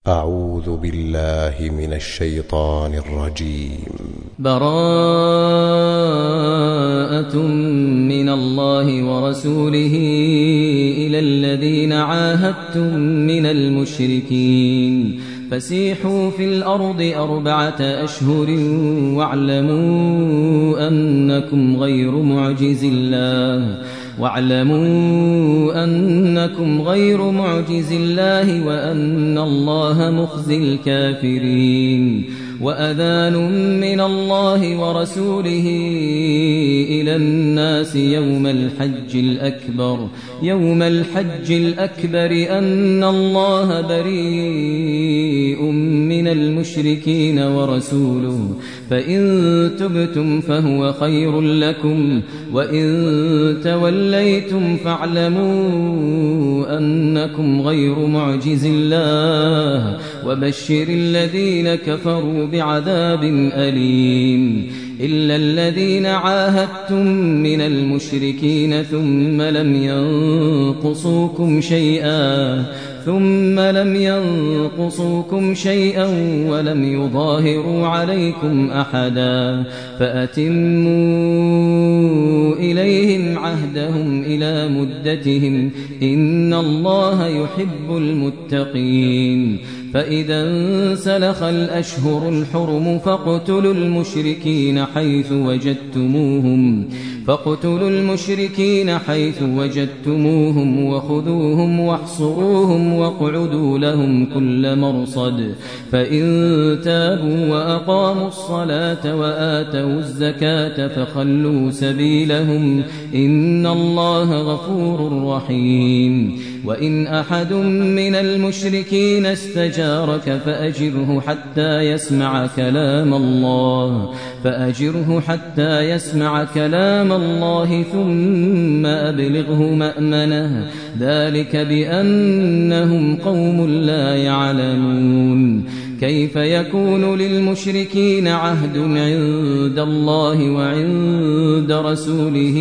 أعوذ بالله من الشيطان الرجيم. براءة من الله ورسوله إلى الذين عاهدتم من المشركين فسيحوا في الأرض 4 أشهر واعلموا أنكم غير معجز الله وأن الله مخزي الكافرين. وأذان من الله ورسوله إلى الناس يوم الحج الأكبر أن الله بريء من المشركين ورسوله فإن تبتم فهو خير لكم وإن توليتم فاعلموا أنكم غير معجز الله وبشر الذين كفروا بعذاب أليم. إلا الذين عاهدتم من المشركين ثم لم ينقصوكم شيئا ولم يظاهروا عليكم أحدا فأتموا إليهم عهدهم إلى مدتهم إن الله يحب المتقين. فإذا انسلخ الأشهر الحرم فاقتلوا المشركين حيث وجدتموهم وخذوهم واحصروهم واقعدوا لهم كل مرصد. فإن تابوا وأقاموا الصلاة وآتوا الزكاة فخلوا سبيلهم إن الله غفور رحيم. وإن أحد من المشركين استجارك فأجره حتى يسمع كلام الله ثم أبلغه مأمنه ذلك بأنهم قوم لا يعلمون. كيف يكون للمشركين عهد عند الله وعند رسوله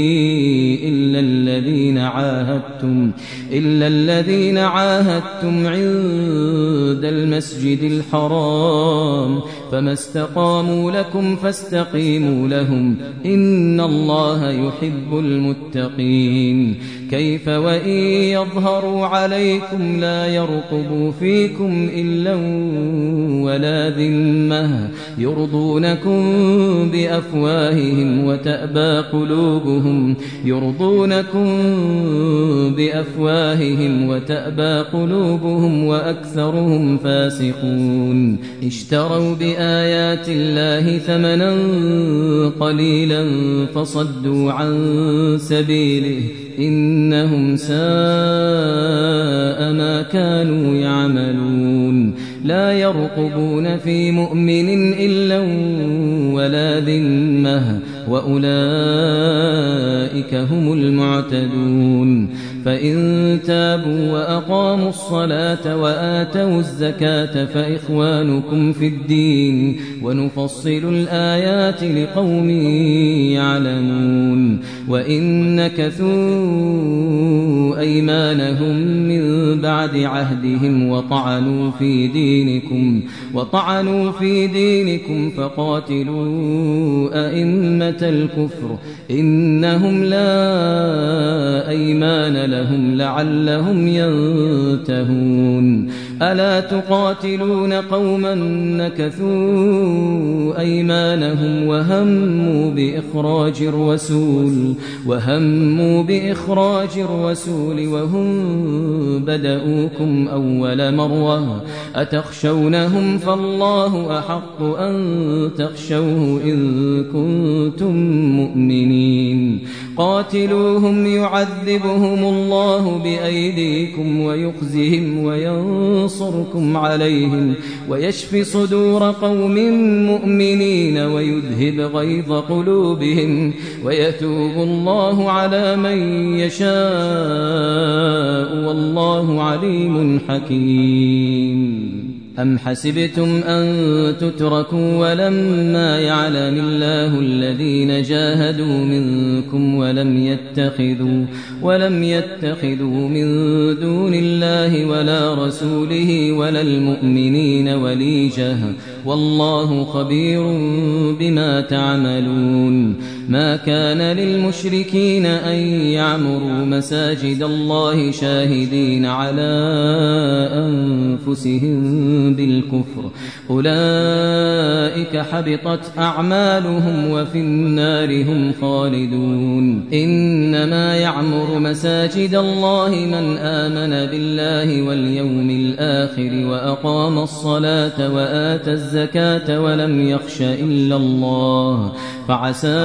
إلا الذين عاهدتم عند المسجد الحرام فما استقاموا لكم فاستقيموا لهم إن الله يحب المتقين. كيف وإن يظهروا عليكم لا يرقبوا فيكم إلا ولا ذمة يرضونكم بأفواههم وتأبى قلوبهم وأكثرهم فاسقون. اشتروا بآيات الله ثمنا قليلا فصدوا عن سبيله إنهم ساء ما كانوا يعملون. لا يرقبون في مؤمن إلا ولا ذمة وأولئك هم المعتدون. فإن تابوا وأقاموا الصلاة وآتوا الزكاة فإخوانكم في الدين ونفصل الآيات لقوم يعلمون. وإن نكثوا أيمانهم من بعد عهدهم وطعنوا في دينكم فقاتلوا أئمة الكفر إنهم لا أيمان لهم لعلهم ينتهون. ألا تقاتلون قوما نكثوا أيمانهم وهموا بإخراج الرسول وهم بدؤوكم أول مرة أتخشونهم فالله أحق أن تخشوه إن كنتم مؤمنين. قاتلوهم يعذبهم الله بأيديكم ويخزهم وينصركم عليهم ويشف صدور قوم مؤمنين ويذهب غيظ قلوبهم ويتوب الله على من يشاء والله عليم حكيم. أم حسبتم أن تتركوا ولما يعلم الله الذين جاهدوا منكم ولم يتخذوا من دون الله ولا رسوله ولا المؤمنين وليجة والله خبير بما تعملون ما كان للمشركين أن يعمروا مساجد الله شاهدين على أنفسهم بالكفر أولئك حبطت أعمالهم وفي النار هم خالدون إنما يعمر مساجد الله من آمن بالله واليوم الآخر وأقام الصلاة وآتى الزكاة ولم يخش إلا الله فعسى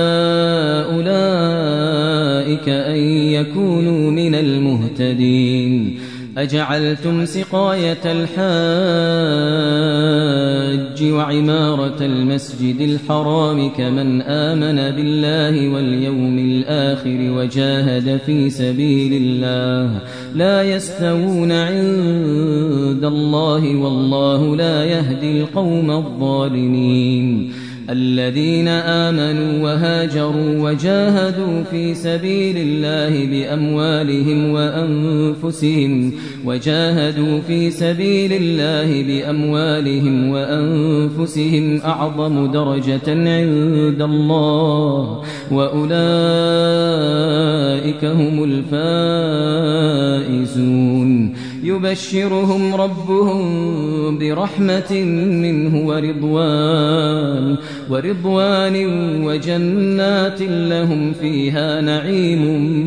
أولئك أن يكونوا من المهتدين أجعلتم سقاية الحاج وعمارة المسجد الحرام كمن آمن بالله واليوم الآخر وجاهد في سبيل الله لا يستوون عند الله والله لا يهدي القوم الظالمين الذين آمنوا وهاجروا وجاهدوا في سبيل الله بأموالهم وأنفسهم أعظم درجة عند الله وأولئك هم الفائزون يبشرهم ربهم برحمة منه ورضوان وجنات لهم فيها نعيم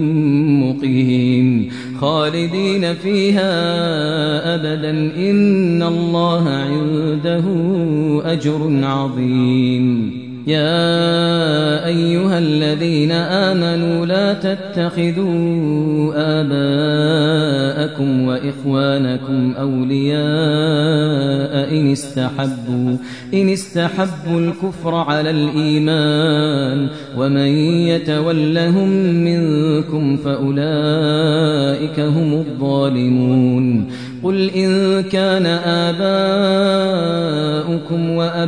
مقيم خالدين فيها أبدا إن الله عنده أجر عظيم يا أيها الذين آمنوا لا تتخذوا آباءكم وإخوانكم أولياء إن استحبوا الكفر على الإيمان ومن يتولهم منكم فأولئك هم الظالمون قل إن كان آباؤكم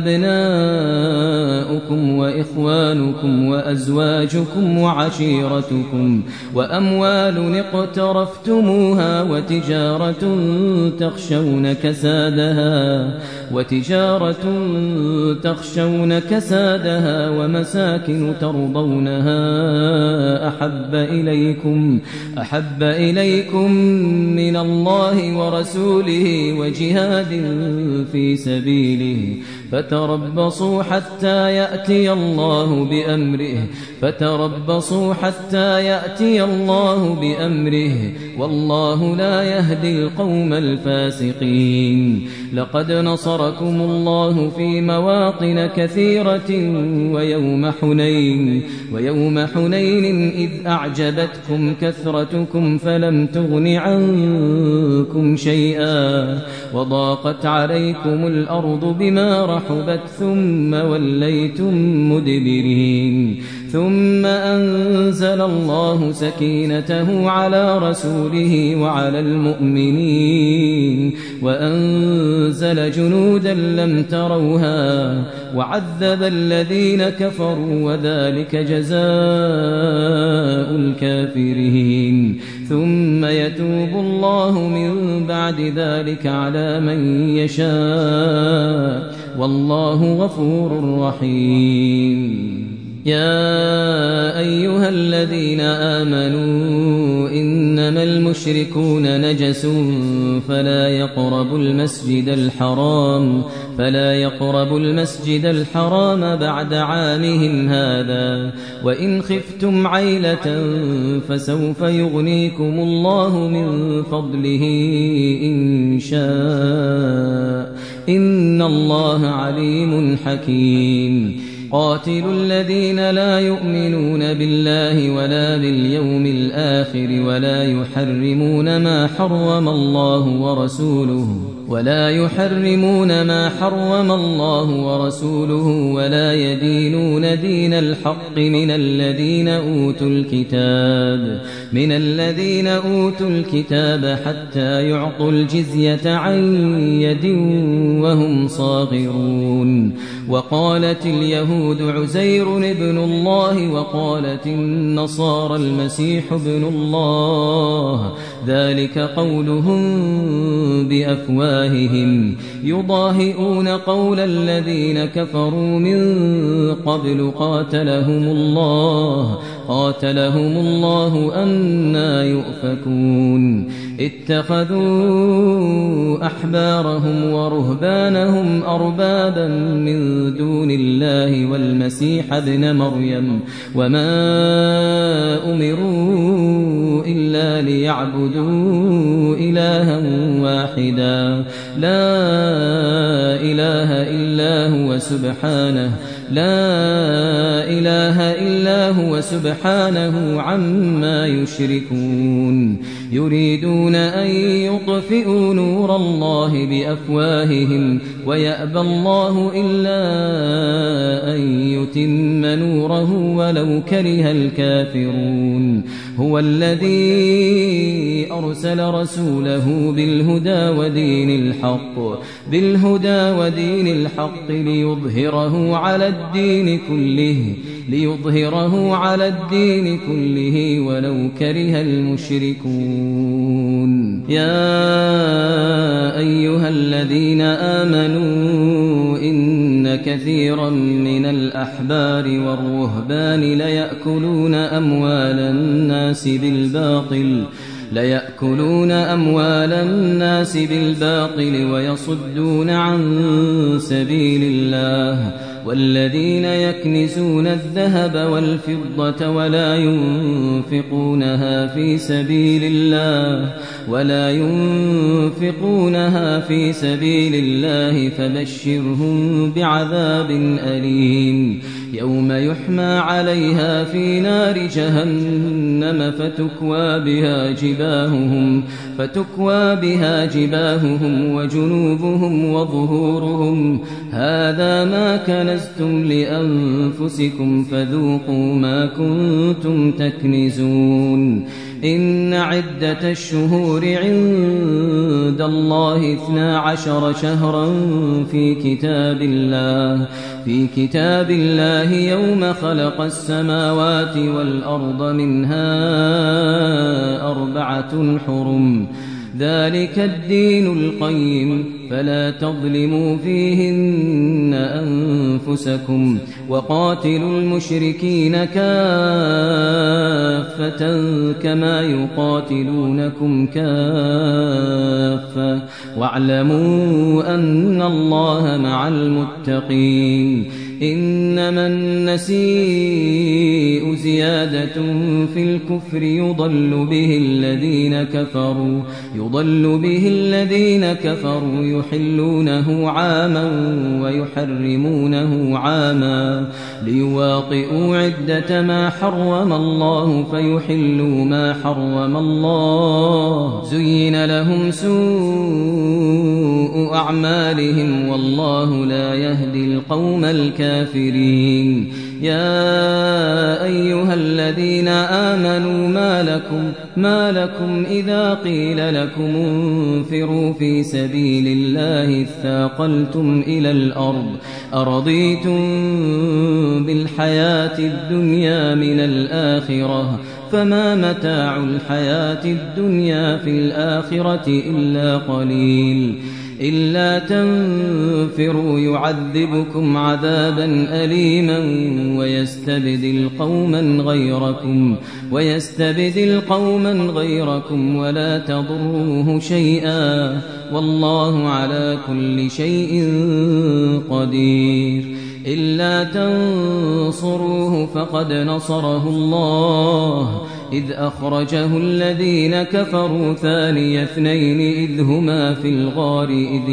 وأبناؤكم وإخوانكم وأزواجكم وعشيرتكم وأموال اقترفتموها وتجارة تخشون كسادها ومساكن ترضونها أحب إليكم من الله ورسوله وجهاد في سبيله فتربصوا حتى يأتي الله بأمره والله لا يهدي القوم الفاسقين لقد نصركم الله في مواطن كثيرة ويوم حنين إذ أعجبتكم كثرتكم فلم تغن عنكم شيئا وضاقت عليكم الأرض بما رحبت ثم وليتم مدبرين ثم أنزل الله سكينته على رسوله وعلى المؤمنين وأنزل جنودا لم تروها وعذب الذين كفروا وذلك جزاء الكافرين ثم يتوب الله من بعد ذلك على من يشاء والله غفور رحيم يا أيها الذين آمنوا إنما المشركون نجس فلا يقربوا المسجد الحرام بعد عامهم هذا وإن خفتم عيلة فسوف يغنيكم الله من فضله إن شاء إن الله عليم حكيم قاتلوا الذين لا يؤمنون بالله ولا باليوم الآخر ولا يحرمون ما حرم الله ورسوله ولا يدينون دين الحق من الذين أوتوا الكتاب حتى يعطوا الجزية عن يد وهم صاغرون. وقالت اليهود عزير ابن الله وقالت النصارى المسيح ابن الله، ذلك قولهم بأفواههم يضاهئون قول الذين كفروا من قبل قاتلهم الله أنى يؤفكون. اتخذوا أحبارهم ورهبانهم أربابا من دون الله والمسيح ابن مريم وما أمروا إلا ليعبدوا إلها واحدا لا إله إلا هو سبحانه عما يشركون. يريدون أن يطفئوا نور الله بأفواههم ويأبى الله إلا أن يتم نوره ولو كره الكافرون. هو الذي أرسل رسوله بالهدى ودين الحق ليظهره على الدين كله ولو كره المشركون. يا أيها الذين آمنوا إن كثيرا من الأحبار والرهبان ليأكلون أموال الناس بالباطل ويصدون عن سبيل الله. والذين يكنزون الذهب والفضة ولا ينفقونها في سبيل الله فبشرهم بعذاب أليم. يوم يحمى عليها في نار جهنم فتكوى بها جباههم وجنوبهم وظهورهم هذا ما كنزتم لأنفسكم فذوقوا ما كنتم تكنزون. إن عدة الشهور عند الله 12 شهرا في كتاب الله يوم خلق السماوات والأرض منها 4 حرم ذلك الدين القيم فلا تظلموا فيهن أنفسكم وقاتلوا المشركين كافة كما يقاتلونكم كافة واعلموا أن الله مع المتقين. إنما النسيء زيادة في الكفر يضل به الذين كفروا يحلونه عاما ويحرمونه عاما ليواطئوا عدة ما حرم الله فيحلوا ما حرم الله. زين لهم سوء أعمالهم والله لا يهدي القوم الكافرين. يا أيها الذين آمنوا ما لكم إذا قيل لكم انفروا في سبيل الله اثاقلتم إلى الأرض أرضيتم بالحياة الدنيا من الآخرة فما متاع الحياة الدنيا في الآخرة إلا قليل. إلا تنفروا يعذبكم عذابا أليما ويستبدل قوما غيركم ولا تضروه شيئا والله على كل شيء قدير. إلا تنصروه فقد نصره الله إذ أخرجه الذين كفروا ثاني اثنين إذ هما في الغار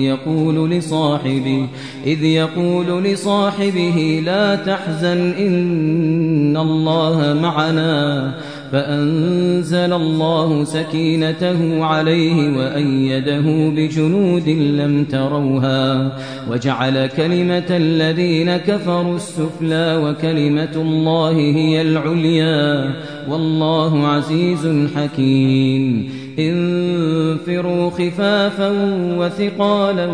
إذ يقول لصاحبه لا تحزن إن الله معنا فأنزل الله سكينته عليه وأيده بجنود لم تروها وجعل كلمة الذين كفروا السفلى وكلمة الله هي العليا والله عزيز حكيم انفروا خفافا وثقالا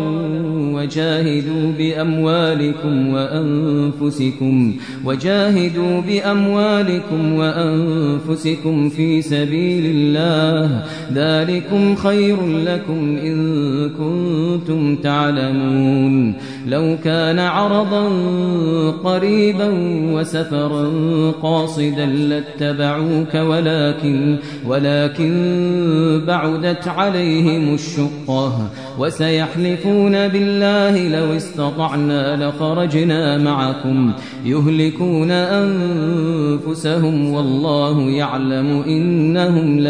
وجاهدوا بأموالكم وأنفسكم في سبيل الله ذلكم خير لكم إن كنتم تعلمون لو كان عرضا قريبا وسفرا قاصدا لاتبعوك ولكن بعدت عليهم الشقة وسيحلفون بالله لو استطعنا لخرجنا معكم يهلكون أنفسهم والله يعلم إنهم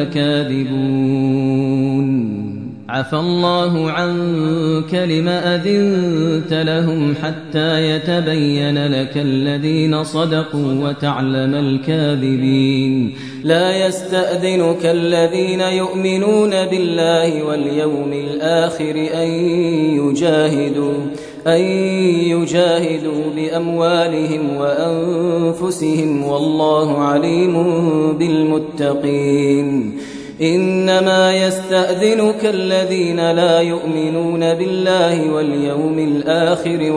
لكاذبون عفى الله عنك لما أذنت لهم حتى يتبين لك الذين صدقوا وتعلم الكاذبين لا يستأذنك الذين يؤمنون بالله واليوم الآخر أن يجاهدوا بأموالهم وأنفسهم والله عليم بالمتقين إنما يستأذنك الذين لا يؤمنون بالله واليوم الآخر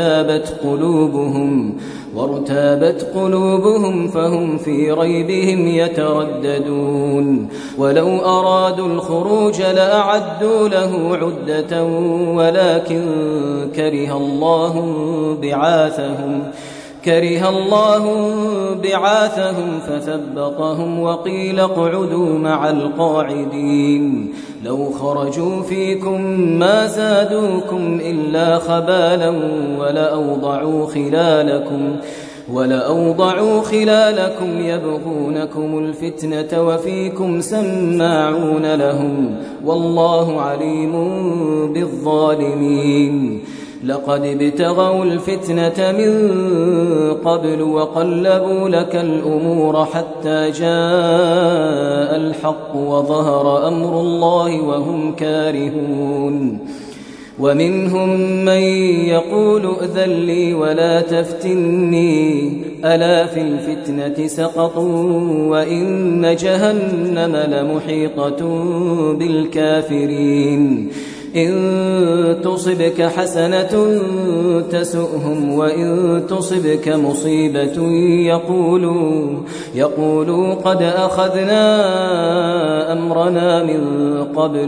وارتابت قلوبهم فهم في ريبهم يترددون ولو أرادوا الخروج لأعدوا له عدة ولكن كره الله بعاثهم فثبطهم وقيل اقعدوا مع القاعدين لو خرجوا فيكم ما زادوكم إلا خبالا ولأوضعوا خلالكم يبغونكم الفتنة وفيكم سماعون لهم والله عليم بالظالمين لقد ابتغوا الفتنة من قبل وقلبوا لك الأمور حتى جاء الحق وظهر أمر الله وهم كارهون ومنهم من يقول ائذن لي ولا تفتني ألا في الفتنة سقطوا وإن جهنم لمحيطة بالكافرين إن تصبك حسنة تسؤهم وإن تصبك مصيبة يقولوا قد أخذنا أمرنا من قبل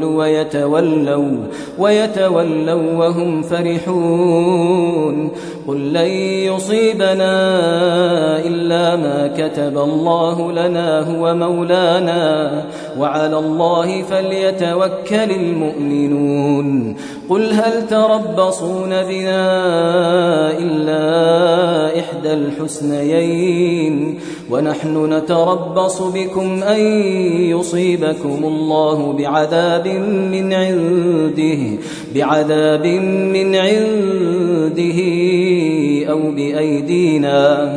ويتولوا وهم فرحون قل لن يصيبنا إلا ما كتب الله لنا هو مولانا وعلى الله فليتوكل المؤمنون قل هل تربصون بنا إلا إحدى الحسنيين عنه نتربص بكم أن يصيبكم الله بعذاب من عنده أو بأيدينا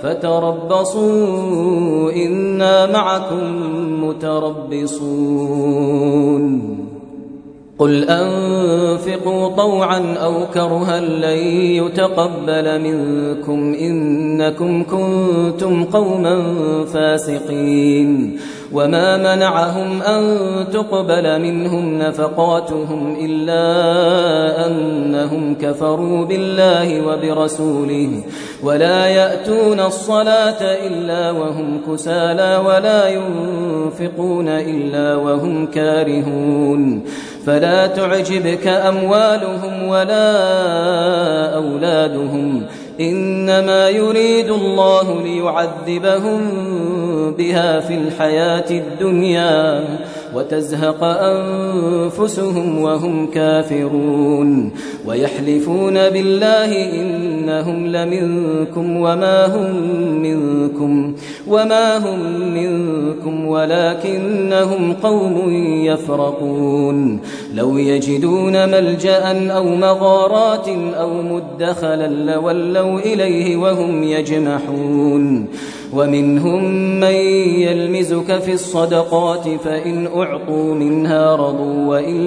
فتربصوا إنا معكم متربصون قل أنفقوا طوعا أو كرها لن يتقبل منكم إنكم كنتم قوما فاسقين وما منعهم أن تقبل منهم نفقاتهم إلا أنهم كفروا بالله وبرسوله ولا يأتون الصلاة إلا وهم كسالى ولا ينفقون إلا وهم كارهون فلا تعجبك أموالهم ولا أولادهم إنما يريد الله ليعذبهم بها في الحياة الدنيا وتزهق أنفسهم وهم كافرون ويحلفون بالله إنهم لمنكم وما هم منكم ولكنهم قوم يفرقون لو يجدون ملجأ أو مغارات أو مدخلا لولوا إليه وهم يجمحون ومنهم من يلمزك في الصدقات فإن أعطوا منها رضوا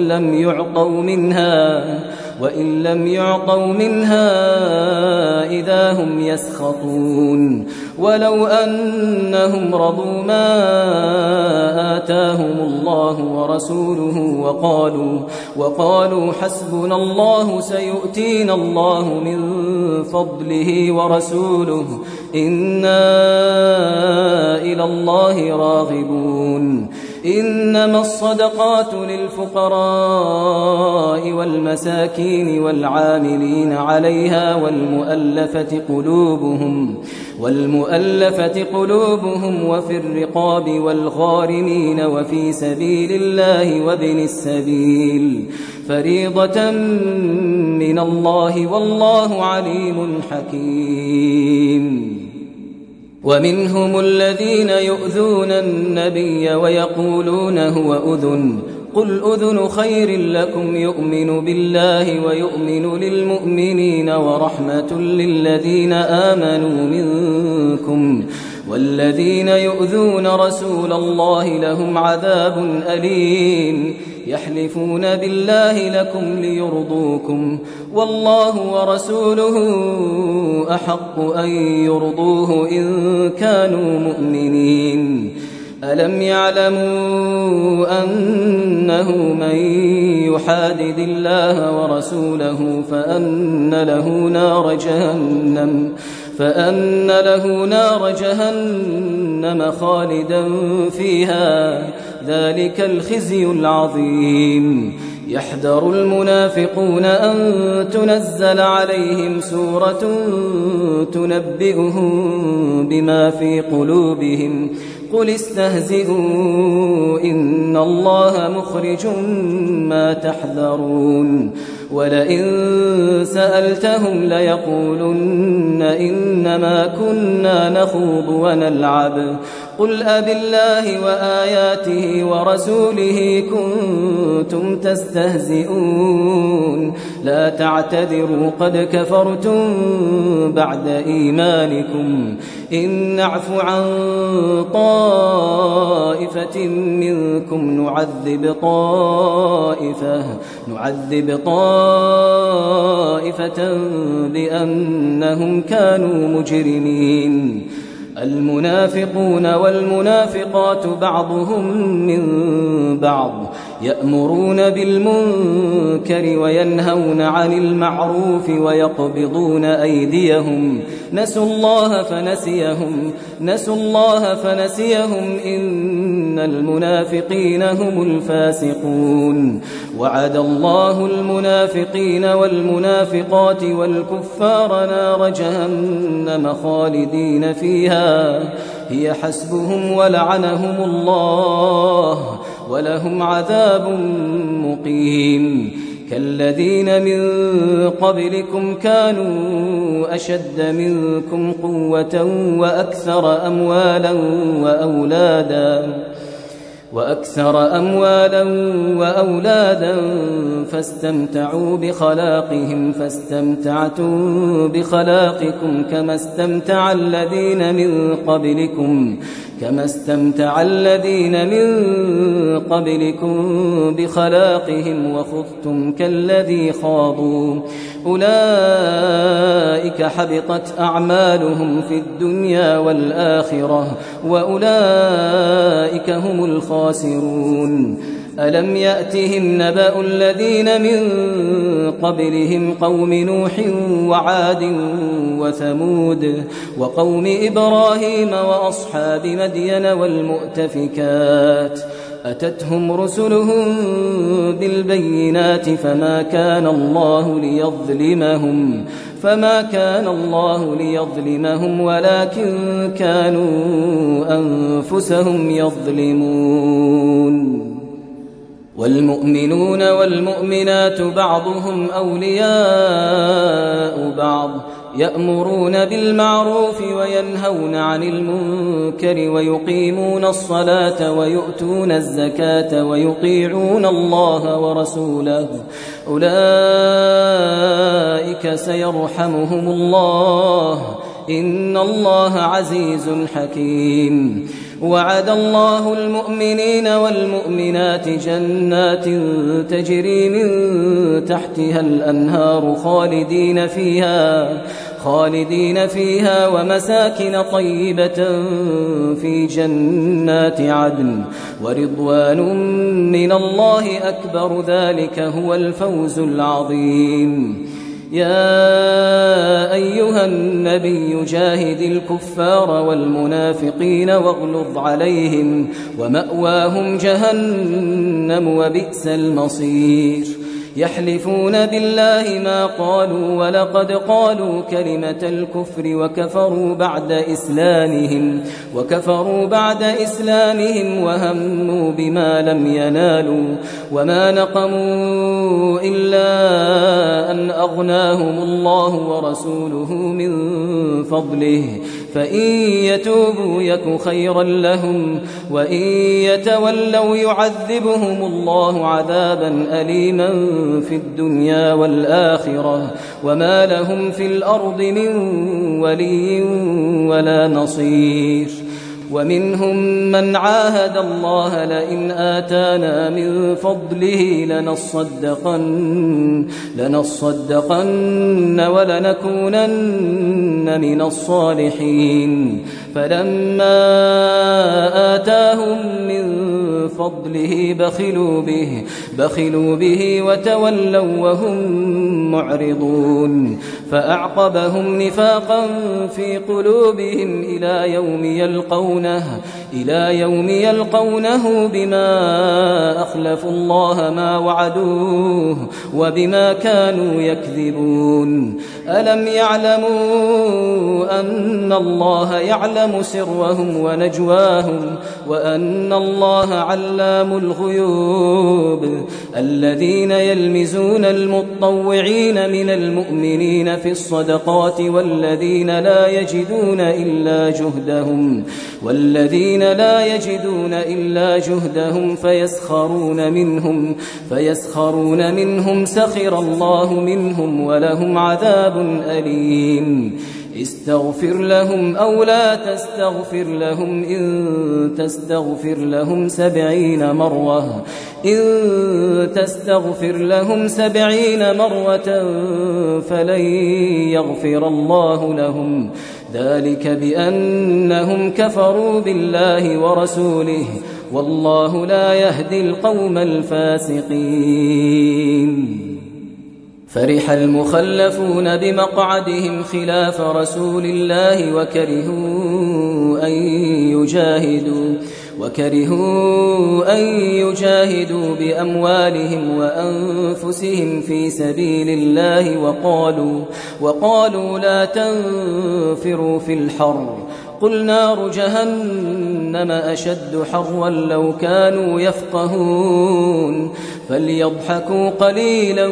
وإن لم يعطوا منها إذا هم يسخطون ولو أنهم رضوا ما آتاهم الله ورسوله وقالوا حسبنا الله سيؤتينا الله من فضله ورسوله إنا إلى الله راغبون إنما الصدقات للفقراء والمساكين والعاملين عليها والمؤلفة قلوبهم وفي الرقاب والغارمين وفي سبيل الله وابن السبيل فريضة من الله والله عليم حكيم ومنهم الذين يؤذون النبي ويقولون هو أذن قل أذن خير لكم يؤمن بالله ويؤمن للمؤمنين ورحمة للذين آمنوا منكم والذين يؤذون رسول الله لهم عذاب أليم يحلفون بالله لكم ليرضوكم والله ورسوله أحق أن يرضوه إن كانوا مؤمنين ألم يعلموا أنه من يحادد الله ورسوله فأن له نار جهنم خالدا فيها ذلك الخزي العظيم يحذر المنافقون أن تنزل عليهم سورة تنبئهم بما في قلوبهم قل استهزئوا إن الله مخرج ما تحذرون ولئن سألتهم ليقولن إنما كنا نخوض ونلعب قل أبالله وآياته ورسوله كنتم تستهزئون لا تعتذروا قد كفرتم بعد إيمانكم إن نعف عن طائفة منكم نعذب طائفة بأنهم كانوا مجرمين المنافقون والمنافقات بعضهم من بعض يأمرون بالمنكر وينهون عن المعروف ويقبضون أيديهم نسوا الله فنسيهم إن المنافقين هم الفاسقون وعد الله المنافقين والمنافقات والكفار نار جهنم خالدين فيها هي حسبهم ولعنهم الله ولهم عذاب مقيم كالذين من قبلكم كانوا أشد منكم قوة وأكثر أموالا وأولادا فاستمتعوا بخلاقهم فاستمتعتم بخلاقكم كما استمتع الذين من قبلكم بخلاقهم وخضتم كالذي خاضوا أولئك حبطت أعمالهم في الدنيا والآخرة وأولئك هم الخاسرون ألم يأتهم نبأ الذين من قبلهم قوم نوح وعاد وثمود وقوم إبراهيم وأصحاب مدين والمؤتفكات أتتهم رسلهم بالبينات فما كان الله ليظلمهم ولكن كانوا أنفسهم يظلمون والمؤمنون والمؤمنات بعضهم أولياء بعض يأمرون بالمعروف وينهون عن المنكر ويقيمون الصلاة ويؤتون الزكاة ويطيعون الله ورسوله أولئك سيرحمهم الله إن الله عزيز حكيم. وعد الله المؤمنين والمؤمنات جنات تجري من تحتها الأنهار خالدين فيها ومساكن طيبة في جنات عدن ورضوان من الله أكبر ذلك هو الفوز العظيم. يا أيها النبي جاهد الكفار والمنافقين واغلظ عليهم ومأواهم جهنم وبئس المصير. يحلفون بالله ما قالوا ولقد قالوا كلمة الكفر وكفروا بعد إسلامهم وهموا بما لم ينالوا وما نقموا إلا أن أغناهم الله ورسوله من فضله فإن يتوبوا يك خيرا لهم وإن يتولوا يعذبهم الله عذابا أليما في الدنيا والآخرة وما لهم في الأرض من ولي ولا نصير. ومنهم من عاهد الله لئن آتانا من فضله لنصدقن ولنكونن من الصالحين فلما آتاهم من فضله بخلوا به وتولوا وهم معرضون فأعقبهم نفاقا في قلوبهم إلى يوم يلقونه بما أخلفوا الله ما وعدوه وبما كانوا يكذبون. ألم يعلموا أن الله يعلم سرهم ونجواهم وأن الله علام الغيوب. الذين يلمزون المطوعين من المؤمنين في الصدقات والذين لا يجدون إلا جهدهم فيسخرون منهم سخر الله منهم ولهم عذاب أليم. استغفر لهم أو لا تستغفر لهم إن تستغفر لهم 70 مرة فلن يغفر الله لهم ذلك بأنهم كفروا بالله ورسوله والله لا يهدي القوم الفاسقين. فرح المخلفون بمقعدهم خلاف رسول الله وكرهوا أن يجاهدوا بأموالهم وأنفسهم في سبيل الله وقالوا لا تنفروا في الحر قل نار جهنم أشد حرا لو كانوا يفقهون فليضحكوا قليلا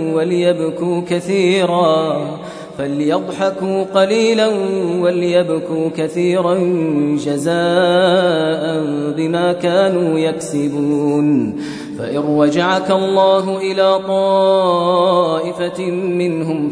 وليبكوا كثيرا جزاء بما كانوا يكسبون. فإن رجعك الله إلى طائفة منهم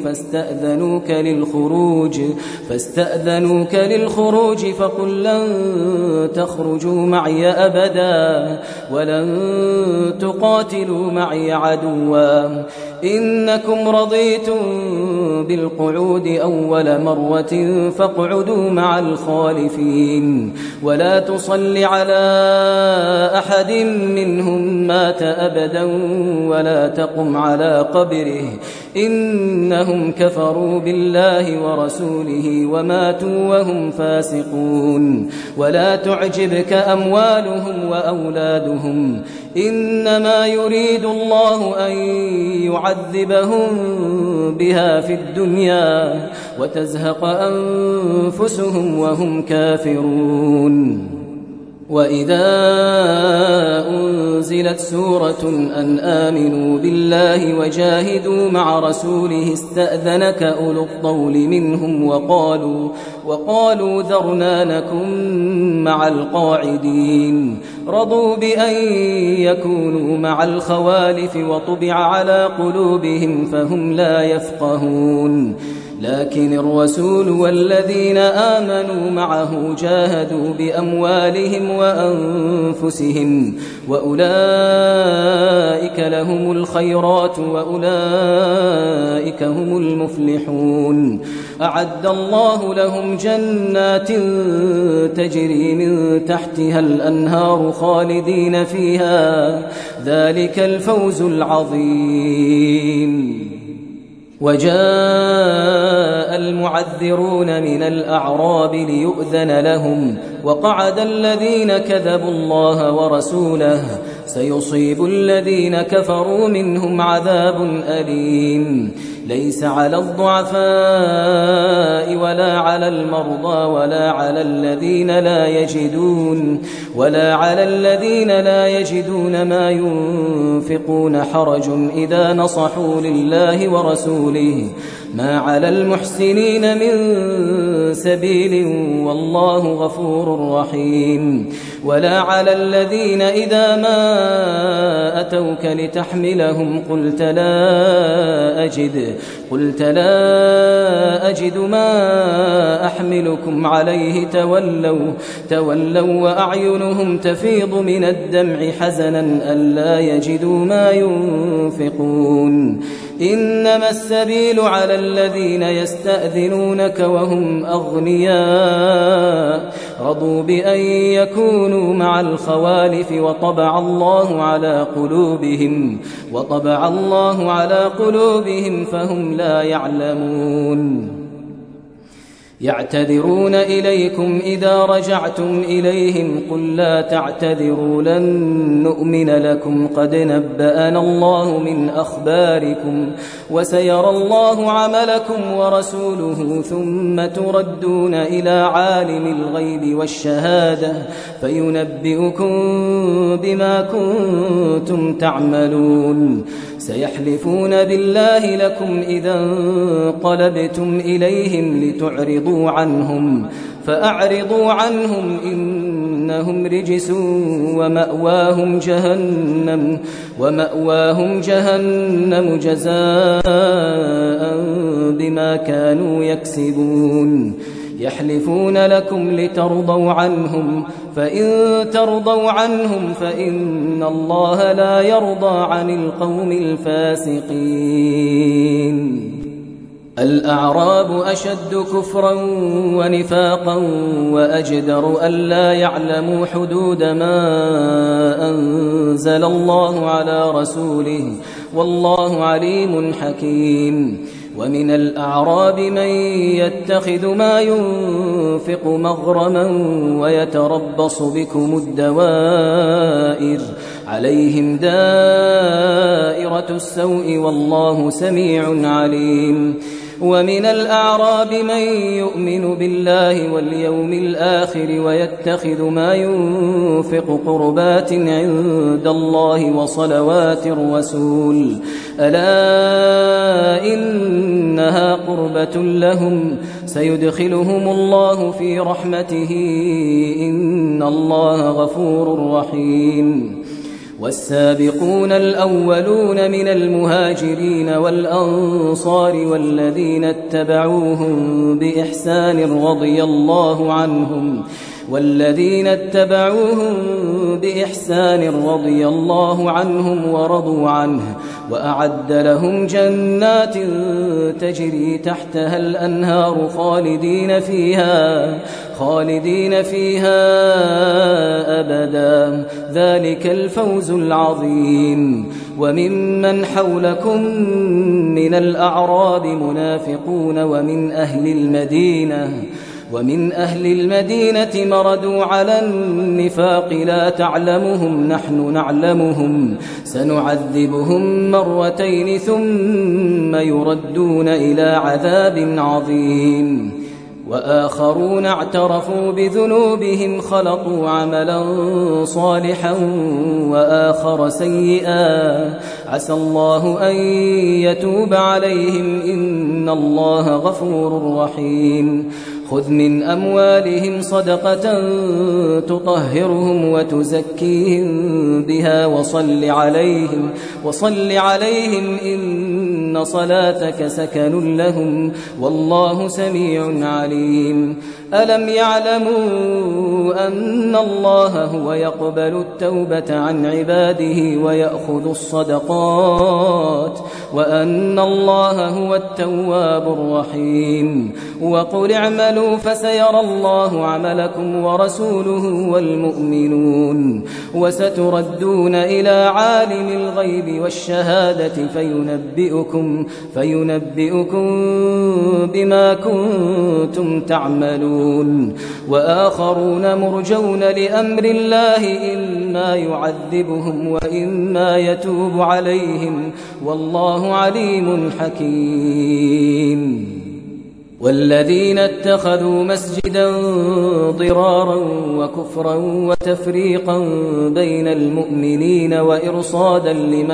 فاستأذنوك للخروج فقل لن تخرجوا معي أبدا ولن تقاتلوا معي عدوا إنكم رضيتم بالقعود أول مرة فاقعدوا مع الخالفين ولا تصل على أحد منهم مات أبدا ولا تقم على قبره إنهم كفروا بالله ورسوله وماتوا وهم فاسقون. ولا تعجبك أموالهم وأولادهم إنما يريد الله أن يعذبهم بها في الدنيا وتزهق أنفسهم وهم كافرون. وإذا أنزلت سورة أن آمنوا بالله وجاهدوا مع رسوله استأذنك أولو الطول منهم وقالوا ذرنا نكن مع القاعدين رضوا بأن يكونوا مع الخوالف وطبع على قلوبهم فهم لا يفقهون لكن الرسول والذين آمنوا معه جاهدوا بأموالهم وأنفسهم وأولئك لهم الخيرات وأولئك هم المفلحون أعد الله لهم جنات تجري من تحتها الأنهار خالدين فيها ذلك الفوز العظيم وجاء المعذرون من الأعراب ليؤذن لهم وقعد الذين كذبوا الله ورسوله سيصيب الذين كفروا منهم عذاب أليم ليس على الضعفاء ولا على المرضى ولا على الذين لا يجدون ما ينفقون حرج إذا نصحوا لله ورسوله ما على المحسنين من سبيل والله غفور رحيم ولا على الذين إذا ما أتوك لتحملهم قلت لا أجد ما أحملكم عليه تولوا وأعينهم تفيض من الدمع حزنا ألا يجدوا ما ينفقون إنما السبيل على الذين يستأذنونك وهم أغنياء رضوا بأن يكونوا مع الخوالف وطبع الله على قلوبهم فهم لا يعلمون يعتذرون إليكم إذا رجعتم إليهم قل لا تعتذروا لن نؤمن لكم قد نبأنا الله من أخباركم وسيرى الله عملكم ورسوله ثم تردون إلى عالم الغيب والشهادة فينبئكم بما كنتم تعملون سيحلفون بالله لكم إذا انقلبتم إليهم لتعرضوا عنهم فأعرضوا عنهم إنهم رجس ومأواهم جهنم جزاء بما كانوا يكسبون يحلفون لكم لترضوا عنهم فإن ترضوا عنهم فإن الله لا يرضى عن القوم الفاسقين الأعراب أشد كفرا ونفاقا وأجدر ألا يعلموا حدود ما أنزل الله على رسوله والله عليم حكيم ومن الأعراب من يتخذ ما ينفق مغرما ويتربص بكم الدوائر عليهم دائرة السوء والله سميع عليم ومن الأعراب من يؤمن بالله واليوم الآخر ويتخذ ما ينفق قربات عند الله وصلوات الرسول ألا إنها قربة لهم سيدخلهم الله في رحمته إن الله غفور رحيم والسابقون الأولون من المهاجرين والأنصار والذين اتبعوهم بإحسان رضي الله عنهم ورضوا عنه وأعد لهم جنات تجري تحتها الأنهار خالدين فيها أبدا ذلك الفوز العظيم وممن حولكم من الأعراب منافقون ومن أهل المدينة مردوا على النفاق لا تعلمهم نحن نعلمهم سنعذبهم مرتين ثم يردون إلى عذاب عظيم وآخرون اعترفوا بذنوبهم خلطوا عملا صالحا وآخر سيئا عسى الله أن يتوب عليهم إن الله غفور رحيم خذ من أموالهم صدقة تطهرهم وتزكيهم بها وصل عليهم إن صلاتك سكن لهم والله سميع عليم ألم يعلموا أن الله هو يقبل التوبة عن عباده ويأخذ الصدقات وأن الله هو التواب الرحيم وقل اعملوا فسيرى الله عملكم ورسوله والمؤمنون وستردون إلى عالم الغيب والشهادة فينبئكم بما كنتم تعملون وآخرون مرجون لأمر الله إما يعذبهم وإما يتوب عليهم والله عليم حكيم والذين اتخذوا مسجدا ضرارا وكفرا وتفريقا بين المؤمنين وإرصادا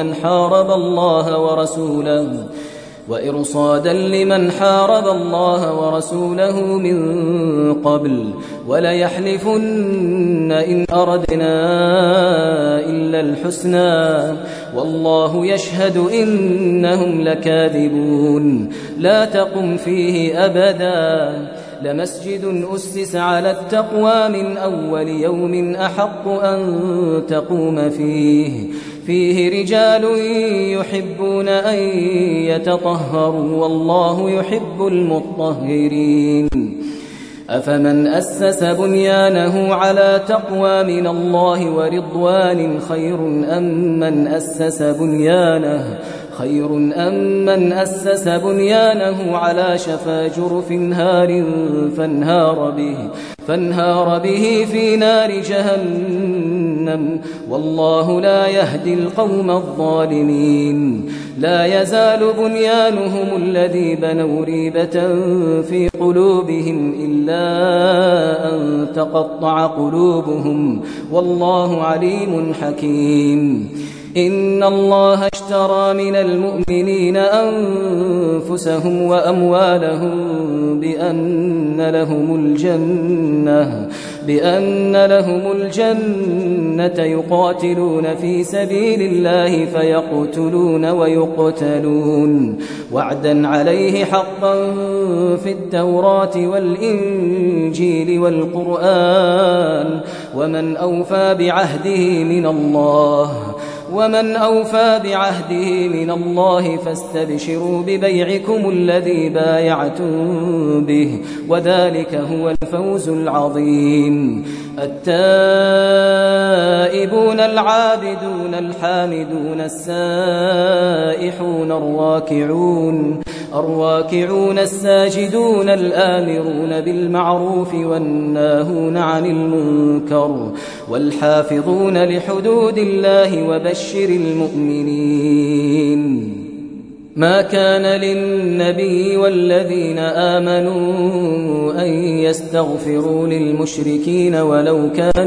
لمن حارب الله ورسوله من قبل وليحلفن إن أردنا إلا الحسنى والله يشهد إنهم لكاذبون لا تقم فيه أبدا لمسجد أسس على التقوى من أول يوم أحق أن تقوم فيه رجال يحبون أن يتطهروا والله يحب المطهرين أفمن أسس بنيانه على تقوى من الله ورضوان خير أم من أسس بنيانه على شفا جرف هار فانهار به في نار جهنم والله لا يهدي القوم الظالمين لا يزال بنيانهم الذي بنوا ريبة في قلوبهم إلا أن تقطع قلوبهم والله عليم حكيم إن الله اشترى من المؤمنين أنفسهم وأموالهم بأن لهم الجنة يقاتلون في سبيل الله فيقتلون ويقتلون وعدا عليه حقا في التوراة والإنجيل والقرآن ومن أوفى بعهده من الله فاستبشروا ببيعكم الذي بايعتم به وذلك هو الفوز العظيم التائبون العابدون الحامدون السائحون الراكعون الساجدون الآمرون بالمعروف والناهون عن المنكر والحافظون لحدود الله وبشر المؤمنين ما كان للنبي والذين آمنوا أن يستغفروا للمشركين ولو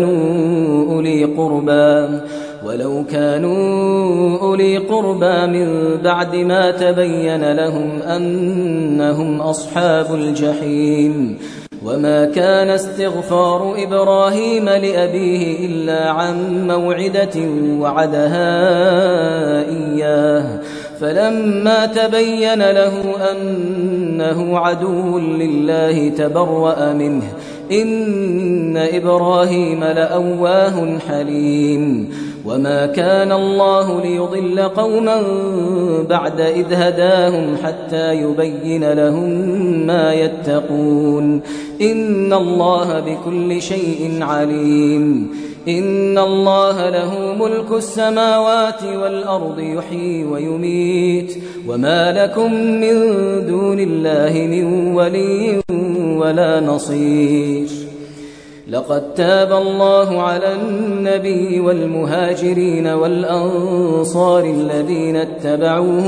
كانوا أولي قربى من بعد ما تبين لهم أنهم أصحاب الجحيم وما كان استغفار إبراهيم لأبيه إلا عن موعدة وعدها إياه فلما تبين له أنه عدو لله تبرأ منه إن إبراهيم لأواه حليم وما كان الله ليضل قوما بعد إذ هداهم حتى يبين لهم ما يتقون إن الله بكل شيء عليم إن الله له ملك السماوات والأرض يحيي ويميت وما لكم من دون الله من ولي ولا نصير لقد تاب الله على النبي والمهاجرين والأنصار الذين اتبعوه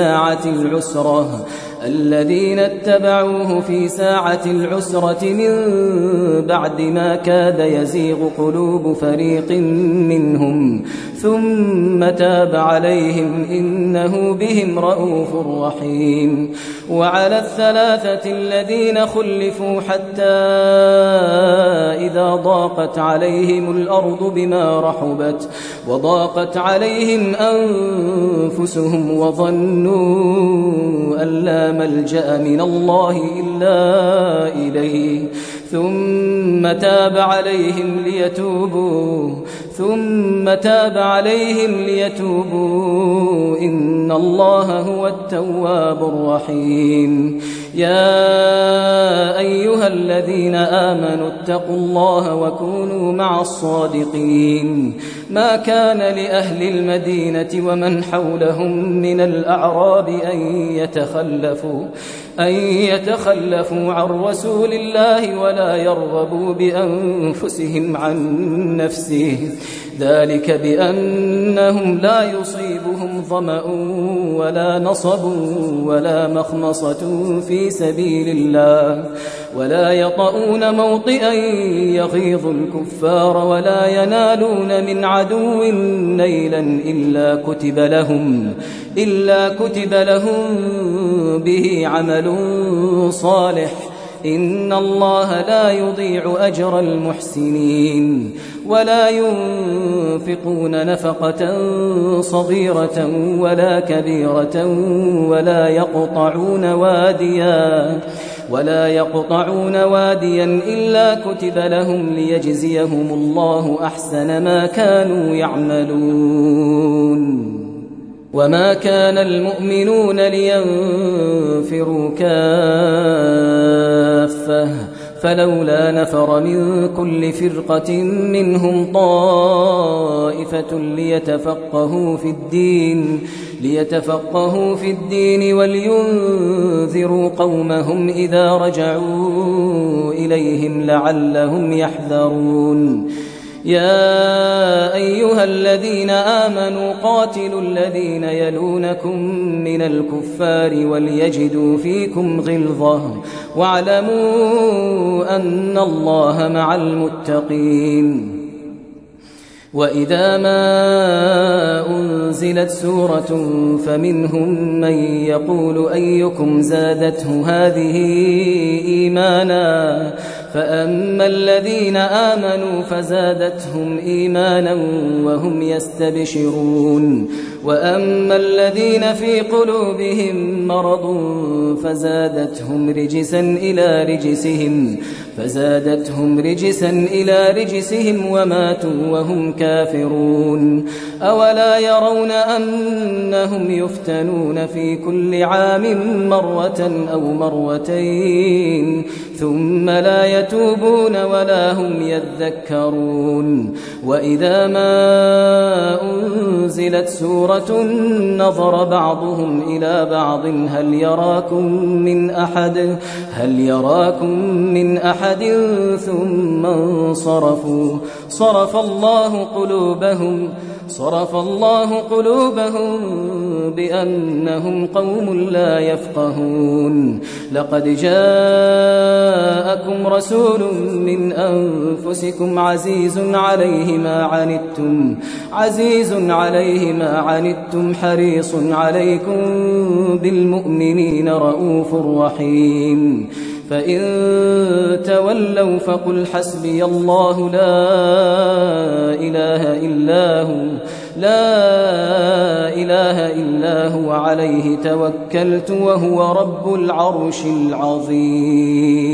في ساعة العسرة من بعد ما كاد يزيغ قلوب فريق منهم ثم تاب عليهم إنه بهم رءوف رحيم. وعلى الثلاثة الذين خلفوا حتى إذا ضاقت عليهم الأرض بما رحبت وضاقت عليهم أنفسهم وظنوا أن لا ملجأ من الله إلا إليه ثم تاب عليهم ليتوبوا إن الله هو التواب الرحيم. يا أيها الذين آمنوا اتقوا الله وكونوا مع الصادقين. ما كان لأهل المدينة ومن حولهم من الأعراب أن يتخلفوا عن رسول الله ولا يرغبوا بأنفسهم عن نفسه ذلك بأنهم لا يصيبهم ظمأ ولا نصب ولا مخمصة في سبيل الله ولا يطؤون موطئا يغيظ الكفار ولا ينالون من عدو نيلا إلا كتب لهم به عمل صالح إن الله لا يضيع أجر المحسنين. ولا ينفقون نفقة صغيرة ولا كبيرة ولا يقطعون واديا إلا كتب لهم ليجزيهم الله أحسن ما كانوا يعملون. وما كان المؤمنون لينفروا كافة فلولا نفر من كل فرقة منهم طائفة ليتفقهوا في الدين ولينذروا قومهم إذا رجعوا إليهم لعلهم يحذرون. يا أيها الذين آمنوا قاتلوا الذين يلونكم من الكفار وليجدوا فيكم غلظة واعلموا أن الله مع المتقين. وإذا ما أنزلت سورة فمنهم من يقول أيكم زادته هذه إيمانا فأما الذين آمنوا فزادتهم إيمانا وهم يستبشرون وأما الذين في قلوبهم مرض فزادتهم رجسا إلى رجسهم وماتوا وهم كافرون. أولا يرون أنهم يفتنون في كل عام مرة أو مرتين ثم لا يتوبون ولا هم يذكرون. وإذا ما أنزلت سورة نظر بعضهم إلى بعض هل يراكم من أحد ثم انصرفوا صرف الله قلوبهم بأنهم قوم لا يفقهون. لقد جاءكم رسول من أنفسكم عزيز عليه ما عنتم حريص عليكم بالمؤمنين رؤوف رحيم. فإن تولوا فقل حسبي الله لا إله إلا هو عليه توكلت وهو رب العرش العظيم.